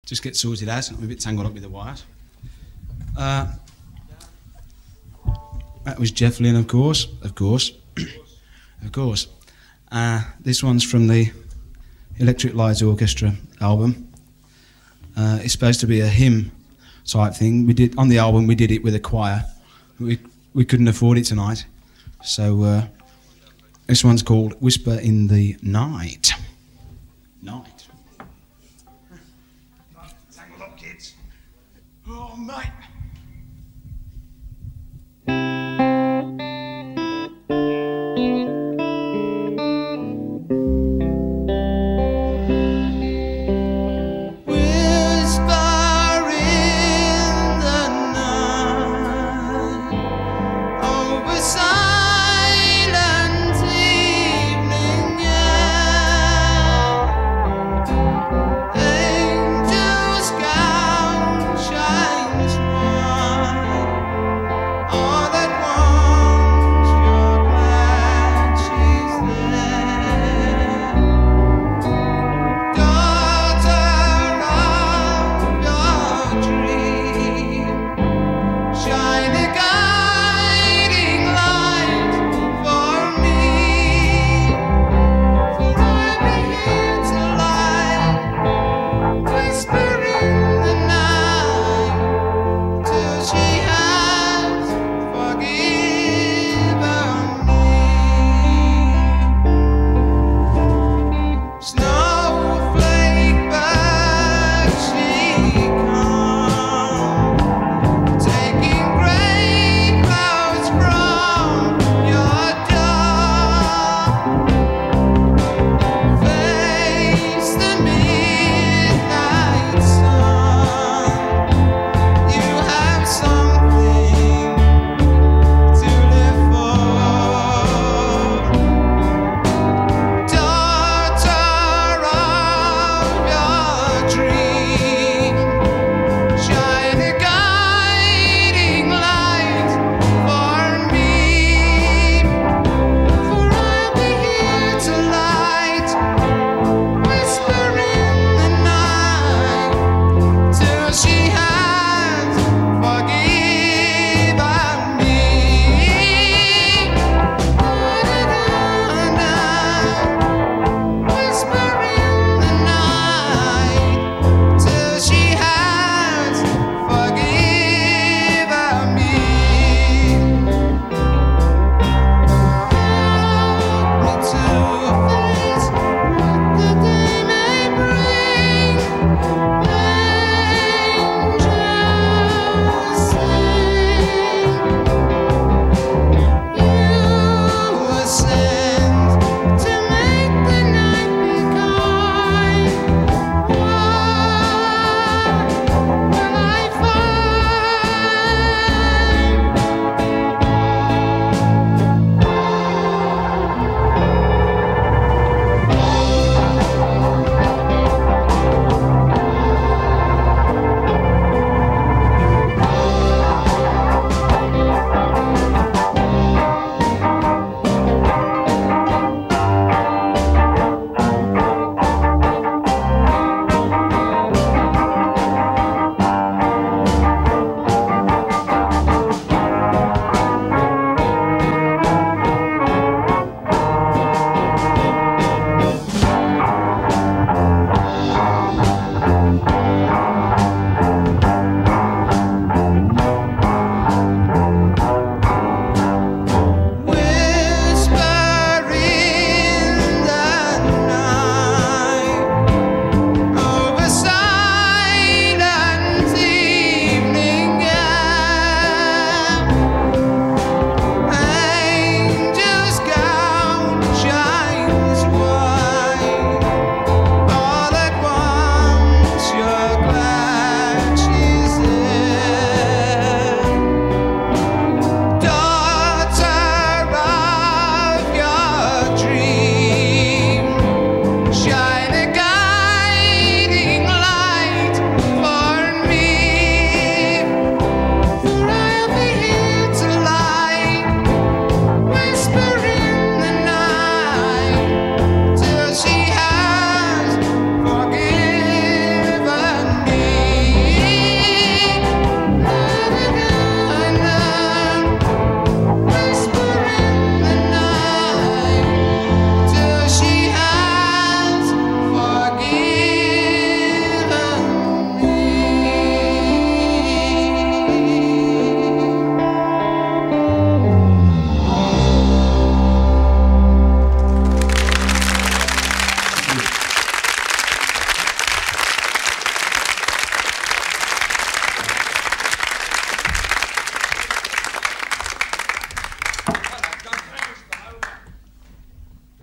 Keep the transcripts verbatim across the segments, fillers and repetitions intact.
just get sorted out. I'm a bit tangled up with the wires. Uh, that was Jeff Lynne, of course, of course, of course. Uh, this one's from the Electric Light Orchestra album. Uh, it's supposed to be a hymn type thing. We did on the album. We did it with a choir. We we couldn't afford it tonight, so uh, this one's called "Whisper in the Night." Night. Tangle up, kids. Oh, mate. Sun.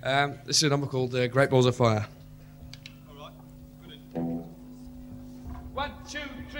Um, this is a number called uh, Great Balls of Fire.